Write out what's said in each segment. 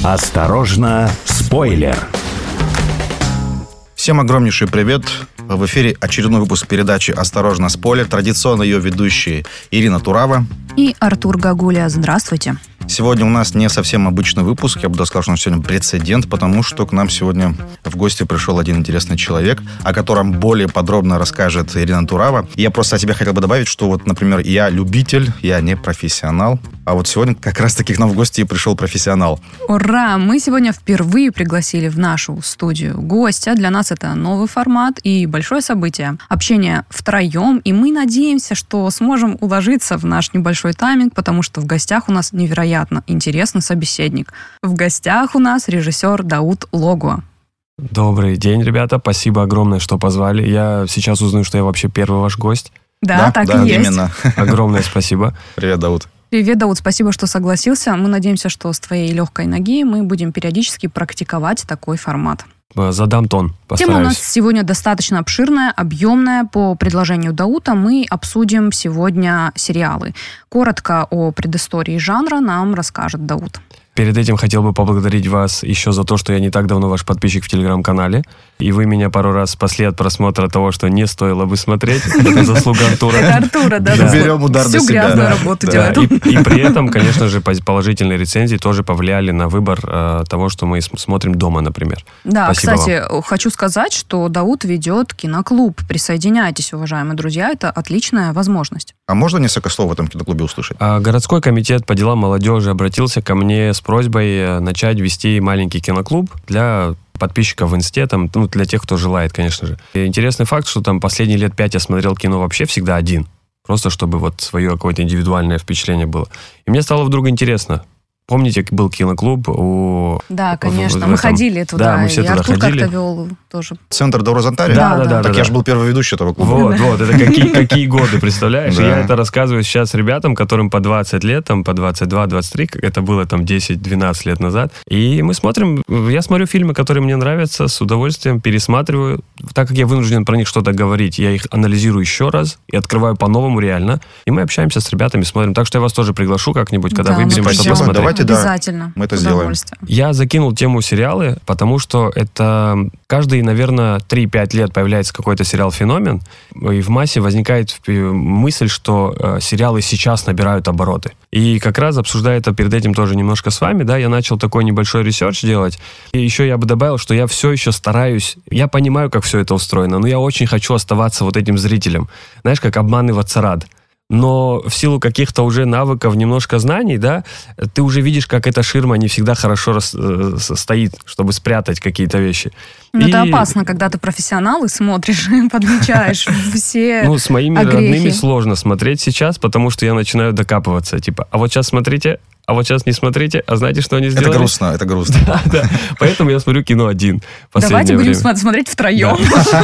Осторожно, спойлер! Всем огромнейший привет! В эфире очередной выпуск передачи «Осторожно, спойлер». Традиционно ее ведущие Ирина Турава и Артур Гагуля. Здравствуйте. Сегодня у нас не совсем обычный выпуск, я бы даже сказал, что сегодня прецедент, потому что к нам сегодня в гости пришел один интересный человек, о котором более подробно расскажет Ирина Турава. Я просто о себе хотел бы добавить, что вот, например, я любитель, я не профессионал, а вот сегодня как раз-таки к нам в гости и пришел профессионал. Ура! Мы сегодня впервые пригласили в нашу студию гостя. Для нас это новый формат и большое событие. Общение втроем, и мы надеемся, что сможем уложиться в наш небольшой тайминг, потому что в гостях у нас невероятно интересный собеседник. В гостях у нас режиссер Дауд Логуа. Добрый день, ребята. Спасибо огромное, что позвали. Я сейчас узнаю, что я вообще первый ваш гость. Да, так и есть. Именно. Огромное спасибо. Привет, Дауд. Привет, Дауд, спасибо, что согласился. Мы надеемся, что с твоей легкой ноги мы будем периодически практиковать такой формат. Задам тон, постараюсь. Тема у нас сегодня достаточно обширная, объемная. По предложению Даута мы обсудим сегодня сериалы. Коротко о предыстории жанра нам расскажет Дауд. Перед этим хотел бы поблагодарить вас еще за то, что я не так давно ваш подписчик в Телеграм-канале. И вы меня пару раз спасли от просмотра того, что не стоило бы смотреть. Это заслуга Артура. Это Артура, да. Берем удар на себя. Всю грязную работу делает. И при этом, конечно же, положительные рецензии тоже повлияли на выбор того, что мы смотрим дома, например. Да, Спасибо кстати, вам. хочу сказать, что Дауд ведет киноклуб. Присоединяйтесь, уважаемые друзья, это отличная возможность. А можно несколько слов в этом киноклубе услышать? Городской комитет по делам молодежи обратился ко мне с просьбой начать вести маленький киноклуб для подписчиков в инсте, для тех, кто желает, конечно же. И интересный факт, что там последние лет 5 я смотрел кино вообще всегда один. Просто чтобы вот свое какое-то индивидуальное впечатление было. И мне стало вдруг интересно. Помните, был киноклуб у... Да, конечно. Мы ходили туда. Да, мы все и туда Артур ходили. как-то вел тоже. Центр до Розенталя? Да. Так я же был первый ведущий этого клуба. Вот, это какие годы, представляешь? Да. И я это рассказываю сейчас ребятам, которым по 20 лет, по 22-23, как это было 10-12 лет назад. И мы смотрим, я смотрю фильмы, которые мне нравятся, с удовольствием пересматриваю. Так как я вынужден про них что-то говорить, я их анализирую еще раз и открываю по-новому реально. И мы общаемся с ребятами, смотрим. Так что я вас тоже приглашу как-нибудь, когда выберем что спасибо. посмотреть. Давайте, да. Обязательно. Мы это сделаем. Я закинул тему сериалы, потому что это каждые, наверное, 3-5 лет появляется какой-то сериал-феномен, и в массе возникает мысль, что сериалы сейчас набирают обороты. И как раз, обсуждая это перед этим тоже немножко с вами, да, я начал такой небольшой ресерч делать. И еще я бы добавил, что я все еще стараюсь, я понимаю, как все это устроено, но я очень хочу оставаться вот этим зрителем. Знаешь, как обманываться рад. Но в силу каких-то уже навыков, немножко знаний, да, ты уже видишь, как эта ширма не всегда хорошо стоит, чтобы спрятать какие-то вещи. Но это опасно, когда ты профессионал и смотришь, подмечаешь все с моими огрехи. Родными сложно смотреть сейчас, потому что я начинаю докапываться. Типа, а вот сейчас смотрите, а вот сейчас не смотрите, а знаете, что они сделали? Это грустно. Да. Поэтому я смотрю кино один. Давайте будем смотреть втроем.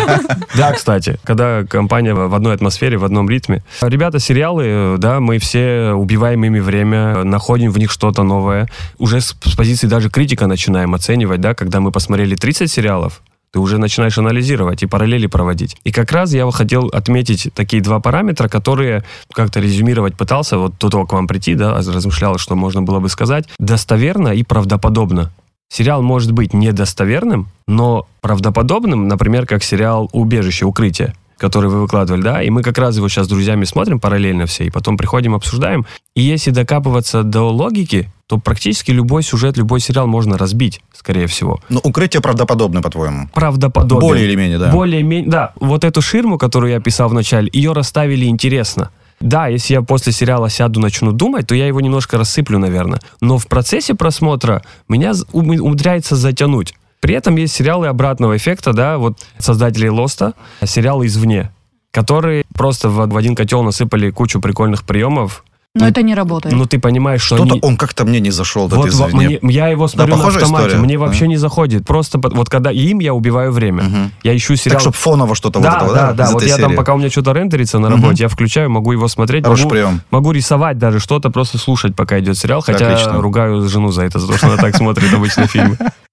Да, кстати, когда компания в одной атмосфере, в одном ритме. Ребята, сериалы, да, мы все убиваем ими время, находим в них что-то новое. Уже с позиции даже критика начинаем оценивать, да, когда мы посмотрели 30 сериалов, ты уже начинаешь анализировать и параллели проводить. И как раз я хотел отметить такие два параметра, которые как-то резюмировать пытался, вот до того, к вам прийти, да, размышлял, что можно было бы сказать. Достоверно и правдоподобно. Сериал может быть недостоверным, но правдоподобным, например, как сериал «Убежище. Укрытие», который вы выкладывали, да, и мы как раз его сейчас с друзьями смотрим параллельно все, и потом приходим, обсуждаем. И если докапываться до логики, то практически любой сюжет, любой сериал можно разбить, скорее всего. Но «Укрытие» правдоподобно, по-твоему? Правдоподобно. Более или менее, да? Более-менее, да. Вот эту ширму, которую я описал в начале, ее расставили интересно. Да, если я после сериала сяду, начну думать, то я его немножко рассыплю, наверное. Но в процессе просмотра меня умудряется затянуть. При этом есть сериалы обратного эффекта, да, вот создатели «Лоста», сериалы извне, которые просто в один котел насыпали кучу прикольных приемов. Но это не работает. Ну, ты понимаешь, что Что-то он как-то мне не зашел. Вот я его смотрю на автомате, история. мне вообще не заходит. Просто вот когда им я убиваю время. Я ищу сериал. Так, чтобы фоново что-то да, вот этого, да? из Вот этой я серии. там, пока у меня что-то рендерится на работе, я включаю, могу его смотреть. Хороший прием. Могу рисовать даже что-то, просто слушать, пока идет сериал. Хотя Отлично. ругаю жену за это, за то, что она так смотрит обычно фильмы.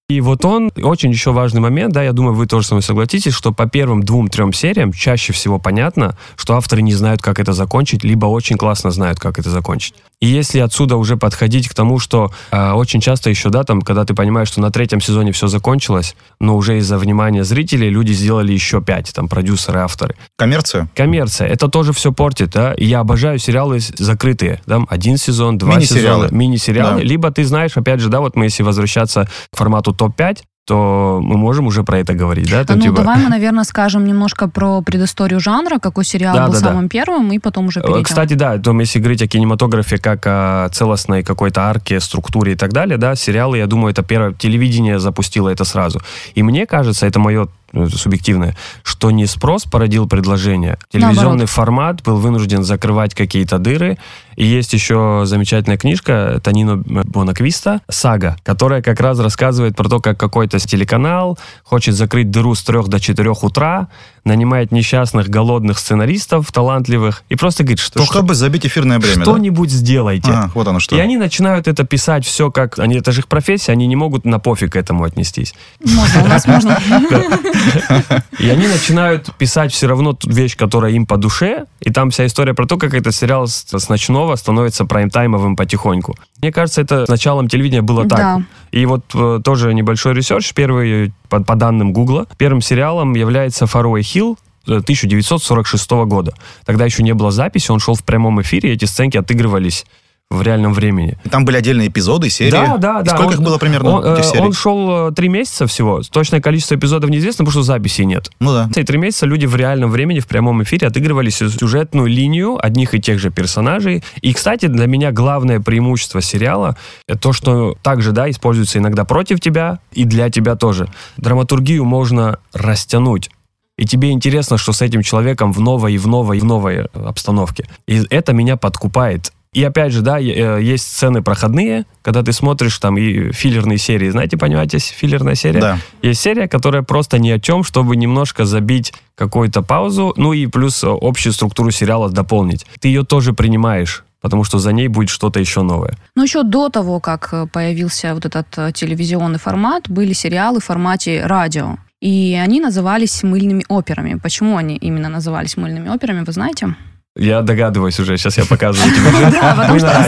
И вот он, очень еще важный момент, да, я думаю, вы тоже со мной согласитесь, что по первым 2-3 сериям чаще всего понятно, что авторы не знают, как это закончить, либо очень классно знают, как это закончить. И если отсюда уже подходить к тому, что очень часто еще, да, там, когда ты понимаешь, что на 3-м сезоне все закончилось, но уже из-за внимания зрителей люди сделали еще 5, там, продюсеры, авторы. Коммерция? Коммерция. Это тоже все портит, да. И я обожаю сериалы закрытые, да, 1 сезон, 2 сезона, мини-сериалы. Да. Либо ты знаешь, опять же, да, вот мы если возвращаться к формату топ-5, то мы можем уже про это говорить, да? Там, давай мы, наверное, скажем немножко про предысторию жанра, какой сериал был самым первым, и потом уже перейдем. Кстати, да, если говорить о кинематографе как о целостной какой-то арке, структуре и так далее, да, сериалы, я думаю, это первое, телевидение запустило это сразу. И мне кажется, это мое субъективное, что не спрос породил предложение. Телевизионный формат был вынужден закрывать какие-то дыры. И есть еще замечательная книжка Тонино Бонаквиста «Сага», которая как раз рассказывает про то, как какой-то телеканал хочет закрыть дыру с 3 до 4 утра, нанимает несчастных, голодных сценаристов, талантливых, и просто говорит, что... Чтобы забить эфирное время, что-нибудь сделайте. Вот оно что. И они начинают это писать все как... Это же их профессия, они не могут на пофиг к этому отнестись. Можно, у нас можно. И они начинают писать все равно ту вещь, которая им по душе, и там вся история про то, как этот сериал с ночного становится прайм-таймовым потихоньку. Мне кажется, это с началом телевидения было так. Да. И вот тоже небольшой ресерч. Первый, по данным Гугла, первым сериалом является «Faraway Hill» 1946 года. Тогда еще не было записи, он шел в прямом эфире, эти сценки отыгрывались в реальном времени. И там были отдельные эпизоды, серии? Да. Сколько их было примерно, этих серий? Он шел 3 месяца всего. Точное количество эпизодов неизвестно, потому что записей нет. Ну да. И 3 месяца люди в реальном времени, в прямом эфире отыгрывали сюжетную линию одних и тех же персонажей. И, кстати, для меня главное преимущество сериала — это то, что также, да, используется иногда против тебя и для тебя тоже. Драматургию можно растянуть. И тебе интересно, что с этим человеком в новой обстановке. И это меня подкупает. И опять же, да, есть сцены проходные, когда ты смотришь там и филлерные серии. Знаете, понимаете, филлерная серия? Да. Есть серия, которая просто ни о чем, чтобы немножко забить какую-то паузу, ну и плюс общую структуру сериала дополнить. Ты ее тоже принимаешь, потому что за ней будет что-то еще новое. Ну, еще до того, как появился вот этот телевизионный формат, были сериалы в формате радио. И они назывались мыльными операми. Почему они именно назывались мыльными операми, вы знаете? Я догадываюсь уже, сейчас я показываю тебе. Да, потому что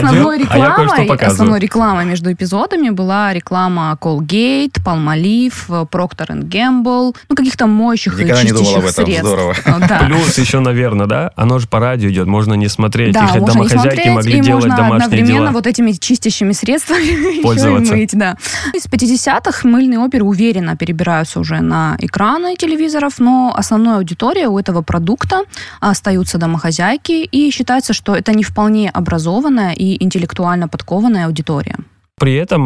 основной рекламой между эпизодами была реклама Colgate, Palmolive, Procter & Gamble, ну, каких-то моющих и чистящих средств. Здорово. Плюс еще, наверное, да, оно же по радио идет, можно не смотреть. Их домохозяйки могли делать домашние дела. Одновременно вот этими чистящими средствами пользоваться. Мыть, да. Из 50-х мыльные оперы уверенно перебираются уже на экраны телевизоров, но основная аудитория у этого продукта остаются домохозяйки, и считается, что это не вполне образованная и интеллектуально подкованная аудитория. При этом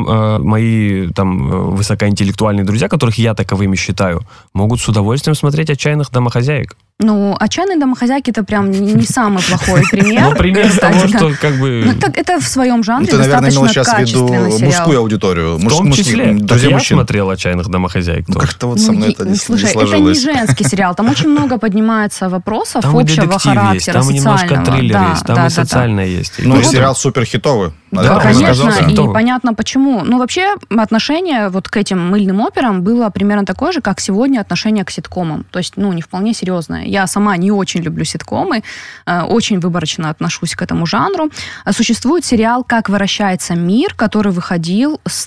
мои там высокоинтеллектуальные друзья, которых я таковыми считаю, могут с удовольствием смотреть «Отчаянных домохозяек». Ну, «Отчаянные домохозяйки» — это прям не самый плохой пример. Ну, пример того, что как бы... Это в своем жанре достаточно качественный сериал. Ты, наверное, имел сейчас в виду мужскую аудиторию. В том числе. Я смотрел «Отчаянных домохозяек». Ну, как-то вот со мной это не сложилось. Слушай, это не женский сериал. Там очень много поднимается вопросов общего характера, там немножко триллер есть, там и социальное есть. Ну, и сериал суперхитовый. Да, конечно, и понятно почему. Ну, вообще, отношение вот к этим мыльным операм было примерно такое же, как сегодня отношение к ситкомам. То есть, не вполне серьезное. Я сама не очень люблю ситкомы, очень выборочно отношусь к этому жанру. Существует сериал «Как вращается мир», который выходил с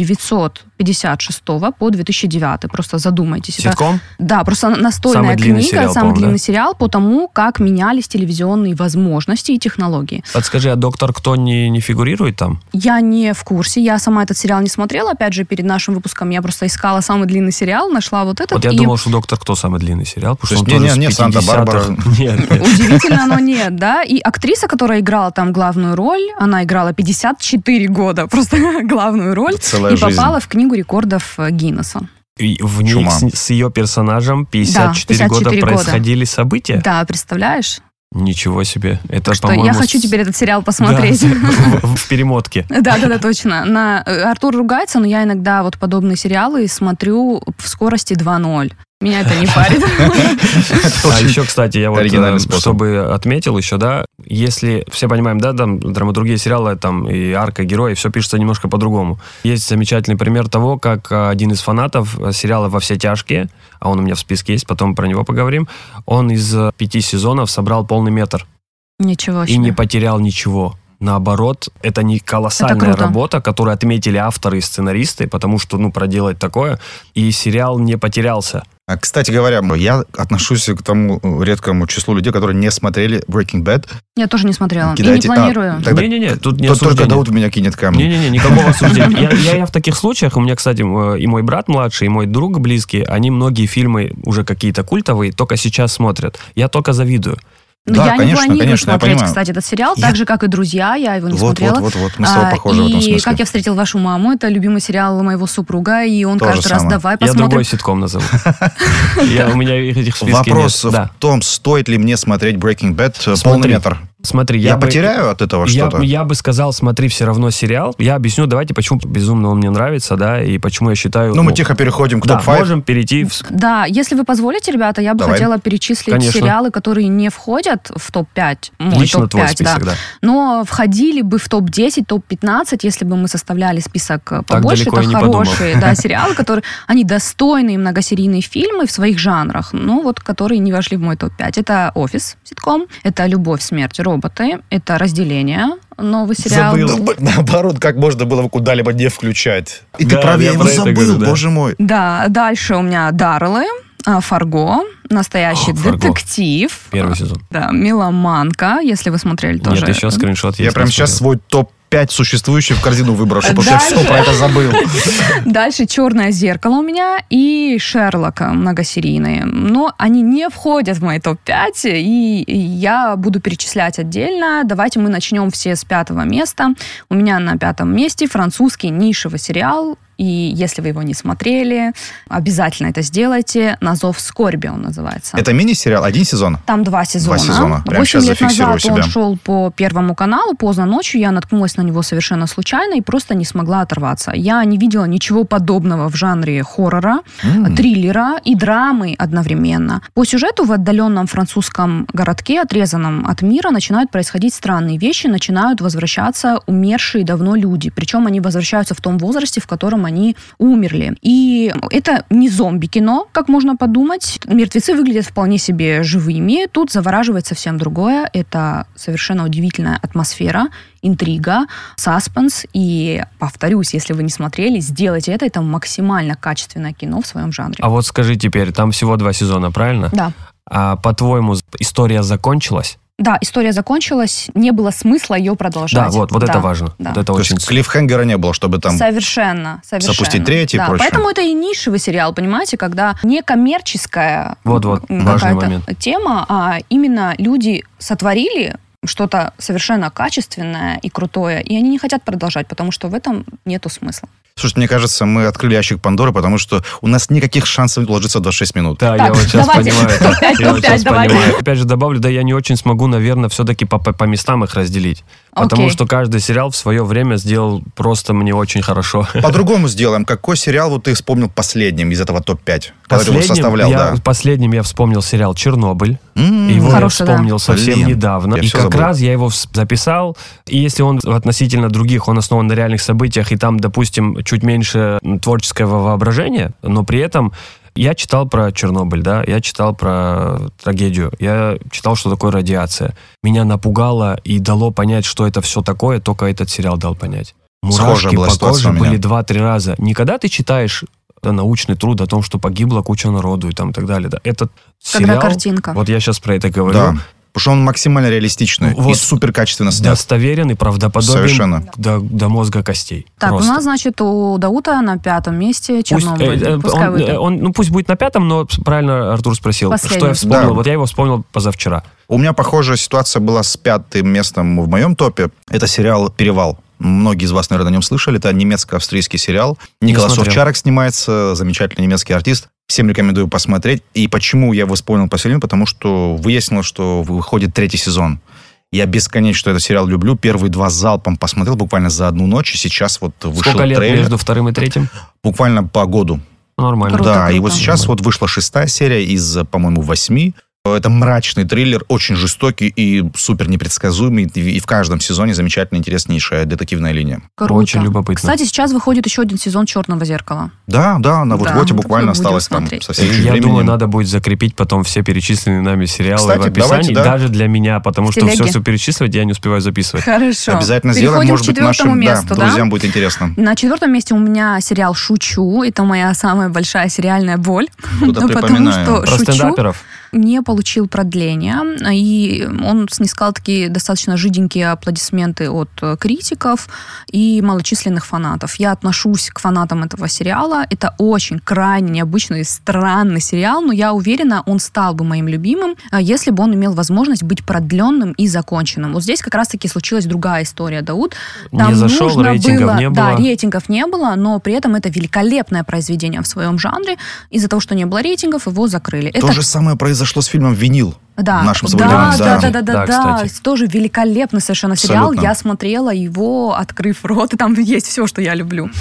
1956 по 2009. Просто задумайтесь. Ситком? Да, просто настольная книга, самый длинный сериал по тому, как менялись телевизионные возможности и технологии. Подскажи, а «Доктор Кто» не фигурирует там? Я не в курсе, я сама этот сериал не смотрела. Опять же, перед нашим выпуском я просто искала самый длинный сериал, нашла вот этот. Вот я думал, что «Доктор Кто» самый длинный сериал, потому что он тоже не Санта-Барбара. Нет. Удивительно, но нет, да. И актриса, которая играла там главную роль, она играла 54 года, просто главную роль, и попала в книгу рекордов Гиннесса. И в них с ее персонажем 54 года происходили события? Да, представляешь? Ничего себе. Это, что я хочу теперь этот сериал посмотреть. В перемотке. Да, точно. Артур ругается, но я иногда вот подобные сериалы смотрю в скорости 2.0. Меня это не парит. А еще, кстати, я вот, чтобы отметил еще, да, если, все понимаем, да, там драматургия сериала, там и арка героя, все пишется немножко по-другому. Есть замечательный пример того, как один из фанатов сериала «Во все тяжкие», а он у меня в списке есть, потом про него поговорим, он из 5 сезонов собрал полный метр. Ничего себе. И не потерял ничего. Наоборот, это не колоссальная работа, которую отметили авторы и сценаристы, потому что, проделать такое, и сериал не потерялся. Кстати говоря, я отношусь к тому редкому числу людей, которые не смотрели Breaking Bad. Я тоже не смотрела. И не планирую. Не-не-не, тут не осуждение. Только Дауд меня кинет камни. Не-не-не, никакого осуждения. Я в таких случаях, у меня, кстати, и мой брат младший, и мой друг близкий, они многие фильмы уже какие-то культовые только сейчас смотрят. Я только завидую. Да, я не планирую смотреть, кстати, этот сериал, так же, как и «Друзья», я его не смотрела. Вот, мы с тобой похожи в этом смысле. И «Как я встретил вашу маму», это любимый сериал моего супруга, и он тоже каждый раз давай посмотрим. Я другой ситком назову. У меня этих списков нет. Вопрос в том, стоит ли мне смотреть Breaking Bad полный метр. Смотри, я потеряю от этого что-то? Я бы сказал, смотри все равно сериал. Я объясню, давайте, почему безумно он мне нравится, да, и почему я считаю... мы тихо переходим к топ-5. Да, можем перейти... Да, если вы позволите, ребята, я бы хотела перечислить сериалы, которые не входят в топ-5. Лично твой список, да. Но входили бы в топ-10, топ-15, если бы мы составляли список побольше. Это хорошие сериалы, которые... Они достойные многосерийные фильмы в своих жанрах, которые не вошли в мой топ-5. Это «Офис», ситком, это «Любовь, смерть, роботы», это «Разделение», новый сериал. Забыл. Наоборот, как можно было куда-либо не включать. И ты прав, я его забыл, боже мой. Да, дальше у меня «Дарреллы», «Фарго», «Настоящий детектив». Первый сезон. Да, «Меломанка», если вы смотрели тоже. Нет, еще скриншот есть. Я прямо сейчас свой топ-5 существующий в корзину выброшу, потому что я все про это забыл. Дальше «Черное зеркало» у меня и «Шерлок» многосерийные. Но они не входят в мой топ-5, и я буду перечислять отдельно. Давайте мы начнем все с 5-го места. У меня на 5-м месте французский нишевый сериал. И если вы его не смотрели, обязательно это сделайте. «На зов скорби» он называется. Это мини-сериал? 1 сезон? Там 2 сезона. 2 сезона. Прямо 8 сейчас лет зафиксирую назад себя. Он шел по Первому каналу поздно ночью. Я наткнулась на него совершенно случайно и просто не смогла оторваться. Я не видела ничего подобного в жанре хоррора, триллера и драмы одновременно. По сюжету в отдаленном французском городке, отрезанном от мира, начинают происходить странные вещи, начинают возвращаться умершие давно люди. Причем они возвращаются в том возрасте, в котором они умерли. И это не зомби-кино, как можно подумать. Мертвецы выглядят вполне себе живыми. Тут завораживает совсем другое. Это совершенно удивительная атмосфера, интрига, саспенс. И, повторюсь, если вы не смотрели, сделайте это. Это максимально качественное кино в своем жанре. А вот скажи теперь, там всего 2 сезона, правильно? Да. А по-твоему, история закончилась? Да, история закончилась, не было смысла ее продолжать. Да, вот это важно. Да. Вот это То очень... есть клиффхенгера не было, чтобы там совершенно. запустить 3-й и прочее. Поэтому это и нишевый сериал, понимаете, когда не коммерческая какая-то тема, а именно люди сотворили что-то совершенно качественное и крутое, и они не хотят продолжать, потому что в этом нету смысла. Слушайте, мне кажется, мы открыли ящик Пандоры, потому что у нас никаких шансов уложиться в 26 минут. Да, так, я вот сейчас понимаю. Давайте. Опять же добавлю, да, я не очень смогу, наверное, все-таки по местам их разделить. Потому что каждый сериал в свое время сделал просто мне очень хорошо. По-другому сделаем. Какой сериал вот ты вспомнил последним из этого топ-5? Когда ты его составлял, Последним я вспомнил сериал «Чернобыль». Его я вспомнил совсем недавно. И как раз я его записал. И если он относительно других, он основан на реальных событиях, и там, допустим, чуть меньше творческого воображения, но при этом я читал про Чернобыль, да, я читал про трагедию, я читал, что такое радиация. Меня напугало и дало понять, что это все такое, только этот сериал дал понять. Мурашки по коже были 2-3 раза. Никогда ты читаешь научный труд о том, что погибла куча народу и там так далее. Да. Этот сериал... картинка. Вот я сейчас про это говорю. Да. Потому что он максимально реалистичный и суперкачественно снят. Достоверен и правдоподобен до мозга костей. Так, просто. У нас, значит, у Даута на 5-м месте «Чернобыль». Пусть будет на 5-м, но правильно Артур спросил, последний. что я вспомнил. Да. Вот я его вспомнил позавчера. У меня похожая ситуация была с 5-м местом в моем топе. Это сериал «Перевал». Многие из вас, наверное, о нем слышали. Это немецко-австрийский сериал. Николас Овчарок снимается, замечательный немецкий артист. Всем рекомендую посмотреть. И почему я его вспомнил последним? Потому что выяснилось, что выходит 3-й сезон. Я бесконечно этот сериал люблю. Первые 2 залпом посмотрел буквально за одну ночь. И сейчас вот вышел трейлер. Сколько лет между 2-м и 3-м? Буквально по году. Нормально. Круто, Да, и круто. вот сейчас вот вышла 6-я серия из, по-моему, 8. Это мрачный триллер, очень жестокий и супер непредсказуемый. И в каждом сезоне замечательно интереснейшая детективная линия. Круто. Очень любопытно. Кстати, сейчас выходит еще один сезон «Черного зеркала». Да, на вот-вот Да, буквально будем осталось там смотреть. совсем чуть Я времени. думаю, надо будет закрепить потом все перечисленные нами сериалы Кстати, в описании, давайте, да. даже для меня, потому В что телеге. все перечислить я не успеваю записывать. Хорошо. Обязательно сделаем, Переходим может к быть, четвертому нашим месту, да? друзьям будет интересно. На 4-м месте у меня сериал «Шучу». Это моя самая большая сериальная боль. Что-то Ну, потому припоминаю. что Про «Шучу» стендаперов. не получил продления, и он снискал такие достаточно жиденькие аплодисменты от критиков и малочисленных фанатов. Я отношусь к фанатам этого сериала. Это очень крайне необычный и странный сериал, но я уверена, он стал бы моим любимым, если бы он имел возможность быть продленным и законченным. Вот здесь как раз-таки случилась другая история, Дауд. Не зашел, нужно рейтингов не было. Да, рейтингов не было, но при этом это великолепное произведение в своем жанре. Из-за того, что не было рейтингов, его закрыли. То же самое произошло с фильмом «Винил». Да, нашим да, современным. да, кстати. тоже великолепный совершенно сериал. Абсолютно. Я смотрела его, открыв рот, и там есть все, что я люблю.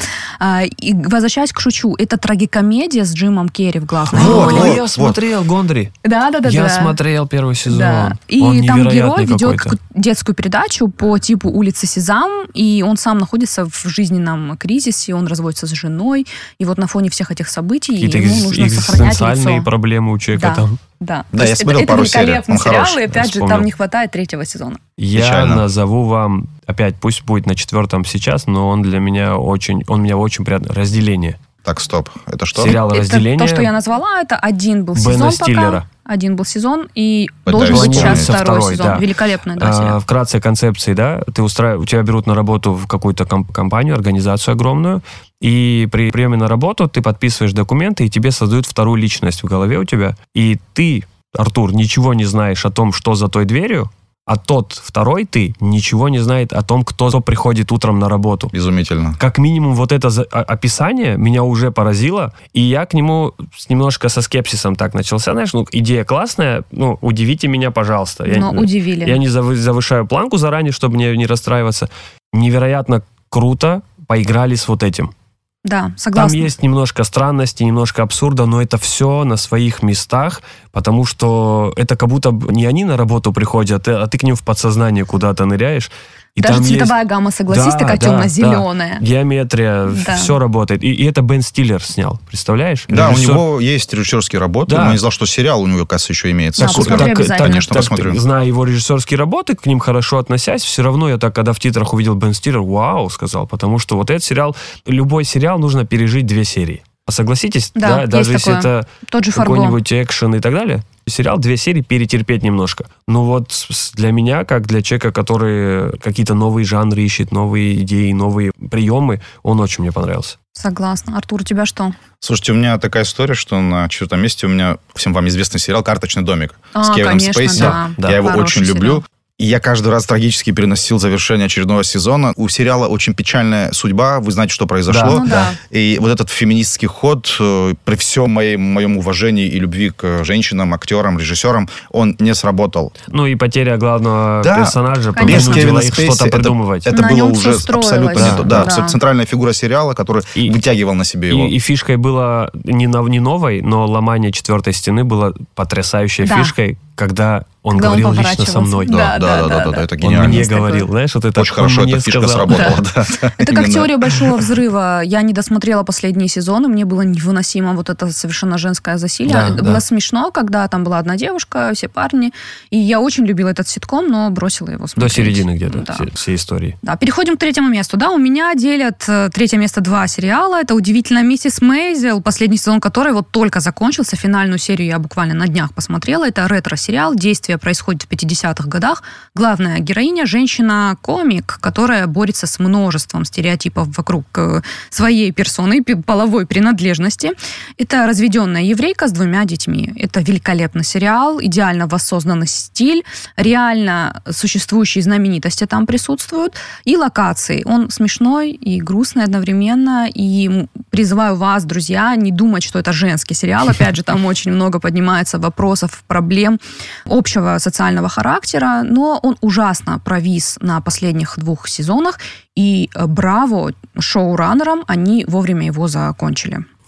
И возвращаясь к «Шучу», это трагикомедия с Джимом Керри в главной Вот, роли. вот. Я смотрел Гондри. Да. Я смотрел первый сезон. Да. И Он там герой невероятный ведет какой-то. детскую передачу по типу «Улицы Сезам», и он сам находится в жизненном кризисе, он разводится с женой, и вот на фоне всех этих событий Какие-то ему нужно сохранять экзистенциальные лицо. проблемы у человека там. Да, Да, То я есть смотрел это пару серий, великолепный он сериал, хороший, и опять же, вспомнил. там не хватает 3-го сезона. Я Печально. назову вам, опять, пусть будет на 4-м сейчас, но он для меня очень, он меня очень приятно. «Разделение». Так, стоп. Это что? Сериал Это «Разделение». то, что я назвала, это один был Бена сезон Стиллера. пока. Один был сезон, и Пытаюсь должен быть сейчас вспомнить. второй сезон. да. Великолепный, да, сериал. Вкратце концепции, да, у тебя берут на работу в какую-то компанию, организацию огромную, и при приеме на работу ты подписываешь документы, и тебе создают вторую личность в голове у тебя, и ты, Артур, ничего не знаешь о том, что за той дверью, а тот второй ты ничего не знает о том, кто приходит утром на работу. Изумительно. Как минимум вот это описание меня уже поразило, и я к нему немножко со скепсисом так начался. Знаешь, идея классная, удивите меня, пожалуйста. Но удивили. Я не завышаю планку заранее, чтобы не расстраиваться. Невероятно круто поиграли с вот этим. Да, согласна. Там есть немножко странности, немножко абсурда, но это все на своих местах, потому что это как будто не они на работу приходят, а ты к ним в подсознание куда-то ныряешь. И Даже там цветовая гамма, согласись, такая темно-зеленая. Да. Геометрия, Да. все работает. И это Бен Стиллер снял, представляешь? Да, Режиссер. у него есть режиссерские работы, Да. но не знал, что сериал у него, кажется, еще имеется. Да, Супер. посмотри обязательно. Конечно, посмотрю. Зная его режиссерские работы, к ним хорошо относясь, все равно я так, когда в титрах увидел Бен Стиллер, вау, сказал, потому что вот этот сериал, любой сериал нужно пережить 2 серии. Согласитесь? Да, есть даже если такое. это Тот же «Фарго». какой-нибудь экшен и так далее. Сериал 2 серии перетерпеть немножко. Но вот для меня, как для человека, который какие-то новые жанры ищет, новые идеи, новые приемы, он очень мне понравился. Согласна. Артур, у тебя что? Слушайте, у меня такая история, что на 4-м месте у меня всем вам известный сериал «Карточный домик» с Кевином конечно, Спейси. да. Я его Хороший очень люблю. сериал. И я каждый раз трагически переносил завершение очередного сезона. У сериала очень печальная судьба. Вы знаете, что произошло. Ну да. И вот этот феминистский ход, при всем моем уважении и любви к женщинам, актерам, режиссерам, он не сработал. Ну и потеря главного Да. персонажа Конечно. Без принудила Кевина их Спейси что-то придумывать. это На было нем уже всё строилось. абсолютно не то. Да. Да, центральная фигура сериала, который И- вытягивал на себе его. И фишкой было не новой, но ломание 4-й стены было потрясающей Да. фишкой, когда он Когда он говорил лично со поворачивался. мной. Да. Это Он гениально. мне Есть такое. говорил, знаешь, вот это Очень хорошо он мне эта фишка сказал. сработала. Да, Это как именно. теория большого взрыва. Я не досмотрела последние сезоны, мне было невыносимо вот это совершенно женское засилие. Да, Это да. было смешно, когда там была одна девушка, все парни. И я очень любила этот ситком, но бросила его До смотреть. середины где-то Да. всей истории. Да, переходим к 3-му месту. Да, у меня делят 3-е место 2 сериала. Это «Удивительная миссис Мейзел», последний сезон которой вот только закончился. Финальную серию я буквально на днях посмотрела. Это ретро-сериал. Действие происходит в 50-х годах. Главная героиня – женщина-комик, которая борется с множеством стереотипов вокруг своей персоны, половой принадлежности. Это разведенная еврейка с 2 детьми. Это великолепный сериал, идеально воссозданный стиль, реально существующие знаменитости там присутствуют, и локации. Он смешной и грустный одновременно, и призываю вас, друзья, не думать, что это женский сериал. Опять же, там очень много поднимается вопросов, проблем общего социального характера, но он ужасно провис на последних 2 сезонах, и браво шоураннерам, они вовремя его закончили.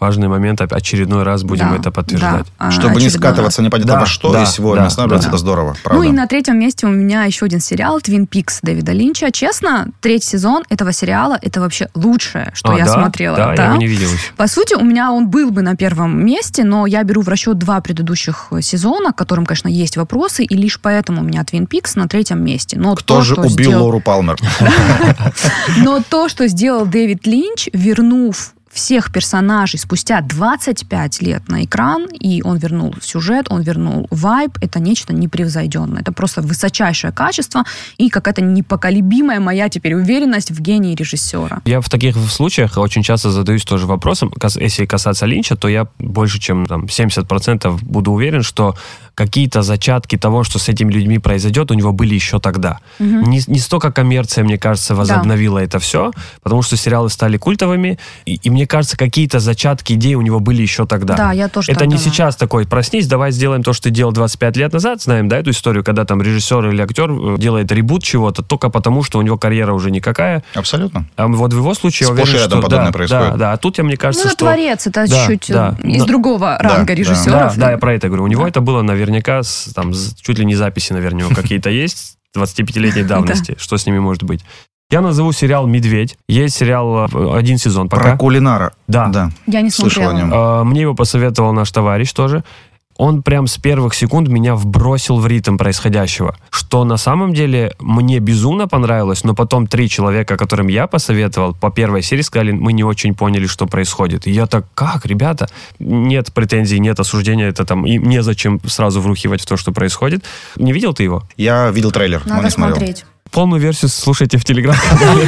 важный момент, очередной раз будем это подтверждать. Да, чтобы не скатываться непонятно во что, и сегодня останавливаться, это здорово, правда. Ну и на третьем месте у меня еще один сериал «Твин Пикс» Дэвида Линча. Честно, 3-й сезон этого сериала — это вообще лучшее, что я смотрела. Да, я его не видел еще. По сути, у меня он был бы на первом месте, но я беру в расчет 2 предыдущих сезона, к которым, конечно, есть вопросы, и лишь поэтому у меня «Твин Пикс» на 3-м месте. Но кто же убил Лору Палмер? Но то, что сделал Дэвид Линч, вернув всех персонажей спустя 25 лет на экран, и он вернул сюжет, он вернул вайб, это нечто непревзойденное. Это просто высочайшее качество и какая-то непоколебимая моя теперь уверенность в гении режиссера. Я в таких случаях очень часто задаюсь тоже вопросом, если касаться Линча, то я больше чем 70% буду уверен, что какие-то зачатки того, что с этими людьми произойдет, у него были еще тогда. Не столько коммерция, мне кажется, возобновила это все, потому что сериалы стали культовыми, и мне кажется, какие-то зачатки идей у него были еще тогда. Да, я тоже это не думаю. сейчас такой, проснись, давай сделаем то, что ты делал 25 лет назад, знаем, да, эту историю, когда там режиссер или актер делает ребут чего-то, только потому, что у него карьера уже никакая. Абсолютно. А вот в его случае я уверен, что подобное происходит. Да, а тут, мне кажется, что... творец, это чуть из другого ранга режиссеров. Да, я про это говорю. У него это было наверняка, чуть ли не записи, наверное, какие-то есть 25-летней давности. Что с ними может быть? Я назову сериал «Медведь». Есть сериал, 1 сезон пока. Про кулинара. Да. Я не слышал о смотрела. нем. Мне его посоветовал наш товарищ тоже. Он прям с первых секунд меня вбросил в ритм происходящего. Что на самом деле мне безумно понравилось, но потом 3 человека, которым я посоветовал, по первой серии сказали, мы не очень поняли, что происходит. И я так, как, ребята? Нет претензий, нет осуждения, это там, и незачем сразу врухивать в то, что происходит. Не видел ты его? Я видел трейлер, но Надо не смотрел. смотреть. Полную версию слушайте в Телеграм-канале.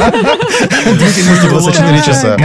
24 часа.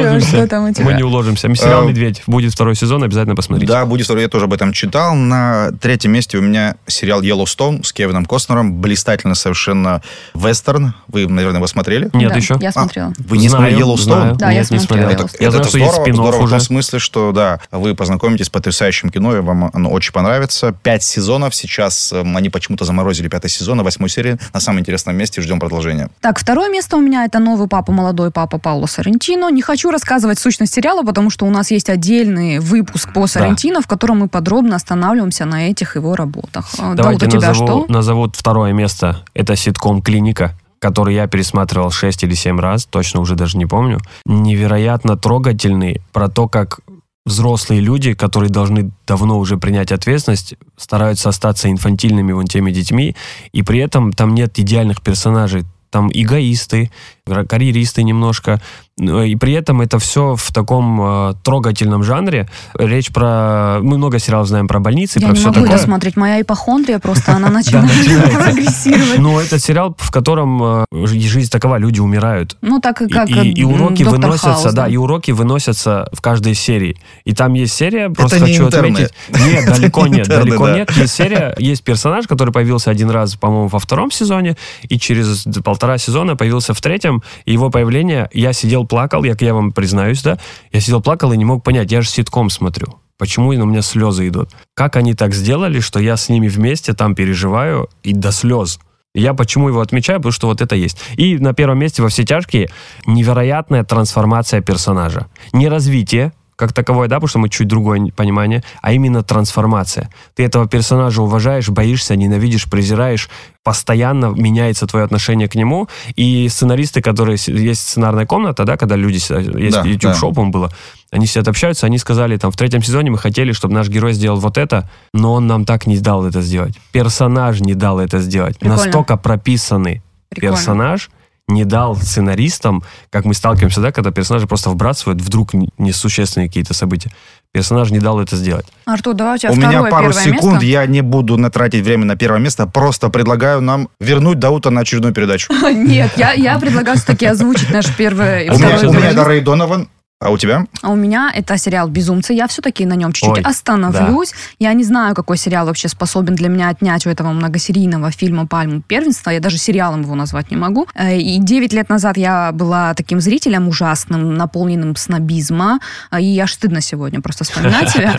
Мы не уложимся. Сериал «Медведь» будет 2-й сезон, обязательно посмотрите. Да, будет 2-й, я тоже об этом читал. На 3-м месте у меня сериал «Йеллоустоун» с Кевином Костнером. Блистательно совершенно вестерн. Вы, наверное, его смотрели? Нет, еще. Я смотрела. Вы не смотрели «Йеллоустоун»? Да, я смотрела. Я знаю, что есть спин-офф здорово в уже. том смысле, что, да, вы познакомитесь с потрясающим кино, и вам оно очень понравится. 5 сезонов. Сейчас они почему-то заморозили 5-й сезон, на 8-й серии. На самом интересном месте ждем продолжения. Так, 2-е место у меня — это новый папа, молодой папа Пауло Соррентино. Не хочу рассказывать сущность сериала, потому что у нас есть отдельный выпуск по Соррентино, в котором мы подробно останавливаемся на этих его работах. Давайте у тебя что? назовут 2-е место. Это ситком «Клиника», который я пересматривал 6 или 7 раз, точно уже даже не помню. Невероятно трогательный, про то, как взрослые люди, которые должны давно уже принять ответственность, стараются остаться инфантильными вон теми детьми, и при этом там нет идеальных персонажей. Там эгоисты, карьеристы немножко, и при этом это все в таком трогательном жанре. Речь про... Мы много сериалов знаем про больницы, про все такое. Я не могу это смотреть. Моя ипохондрия просто, она начинает прогрессировать. Но это сериал, в котором жизнь такова, люди умирают. Ну, так как и уроки Доктор выносятся, Хаус, да, и уроки выносятся в каждой серии. И там есть серия, просто Это не хочу интерны. отметить... Нет, далеко нет, далеко да. нет. Есть серия, есть персонаж, который появился 1 раз, по-моему, во 2-м сезоне, и через 1,5 сезона появился в 3-м, и его появление, я сидел, плакал, я вам признаюсь, да, я сидел, плакал и не мог понять, я же ситком смотрю. Почему на меня слезы идут? Как они так сделали, что я с ними вместе там переживаю и до слез? Я почему его отмечаю? Потому что вот это есть. И на 1-м месте «Во все тяжкие» невероятная трансформация персонажа. Не развитие, как таковое, да, потому что мы чуть другое понимание, а именно трансформация. Ты этого персонажа уважаешь, боишься, ненавидишь, презираешь, постоянно меняется твое отношение к нему, и сценаристы, которые... Есть сценарная комната, да, когда люди... Есть Да, YouTube-шоу, по-моему, было. Они сидят, общаются, они сказали, там, в 3-м сезоне мы хотели, чтобы наш герой сделал вот это, но он нам так не дал это сделать. Персонаж не дал это сделать. Прикольно. Настолько прописанный персонаж не дал сценаристам, как мы сталкиваемся, да, когда персонажи просто вбрасывают вдруг несущественные какие-то события. Персонаж не дал это сделать. Артур, давай у тебя У второе, меня пару первое секунд, место. я не буду тратить время на 1-е место, просто предлагаю нам вернуть Даута на очередную передачу. Нет, я предлагаю все-таки озвучить наш первое и У второе меня это место. Рэй Донован, а у тебя? А у меня это сериал «Безумцы». Я все-таки на нем чуть-чуть Ой, остановлюсь. Я не знаю, какой сериал вообще способен для меня отнять у этого многосерийного фильма пальму первенства. Я даже сериалом его назвать не могу. И 9 лет назад я была таким зрителем ужасным, наполненным снобизма. И аж стыдно сегодня просто вспоминать себя.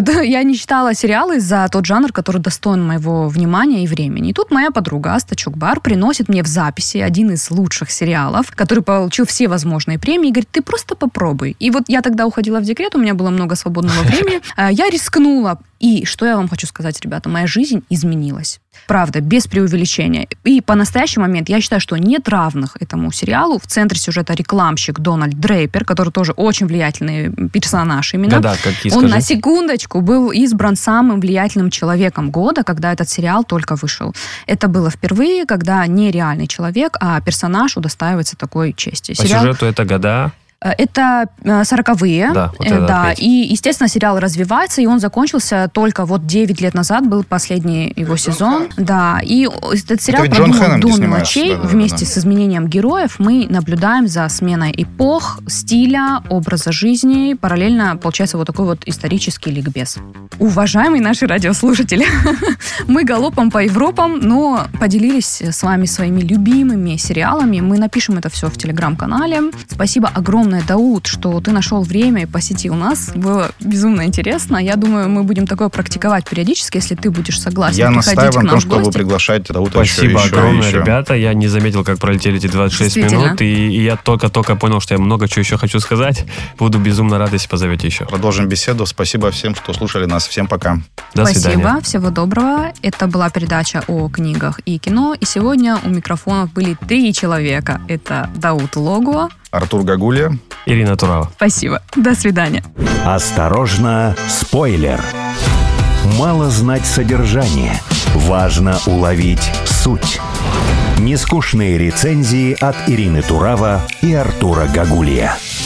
Я не читала сериалы за тот жанр, который достоин моего внимания и времени. И тут моя подруга Аста Чукбар приносит мне в записи один из лучших сериалов, который получил все возможные премии, и говорит, ты просто попробуй. собой. И вот я тогда уходила в декрет, у меня было много свободного времени. Я рискнула. И что я вам хочу сказать, ребята, моя жизнь изменилась. Правда, без преувеличения. И по настоящий момент я считаю, что нет равных этому сериалу. В центре сюжета рекламщик Дональд Дрейпер, который тоже очень влиятельный персонаж именно. Да, какие, Он скажи. на секундочку был избран самым влиятельным человеком года, когда этот сериал только вышел. Это было впервые, когда не реальный человек, а персонаж удостаивается такой чести. По сюжету это года... Это 40-е, да, вот это да, опять. и, естественно, сериал развивается, и он закончился только вот 9 лет назад, был последний его сезон, да, и этот сериал продуман до мелочей, вместе с изменением героев мы наблюдаем за сменой эпох, стиля, образа жизни, параллельно получается вот такой вот исторический ликбез. Уважаемые наши радиослушатели, мы галопом по Европам, но поделились с вами своими любимыми сериалами, мы напишем это все в телеграм-канале. Спасибо огромное, Дауд, что ты нашел время и посетил нас. Было безумно интересно. Я думаю, мы будем такое практиковать периодически, если ты будешь согласен приходить к нам в гости. Я настаиваю на том, чтобы приглашать Дауда Спасибо еще. огромное, ребята. Я не заметил, как пролетели эти 26 минут, и я только понял, что я много чего еще хочу сказать. Буду безумно рад, если позовете еще. Продолжим беседу. Спасибо всем, что слушали нас. Всем пока. До свидания. Спасибо, всего доброго. Это была передача о книгах и кино. И сегодня у микрофонов были 3 человека. Это Дауд Логуа, Артур Гагулья, Ирина Турава. Спасибо. До свидания. Осторожно, спойлер. Мало знать содержание, важно уловить суть. Нескучные рецензии от Ирины Турава и Артура Гагулья.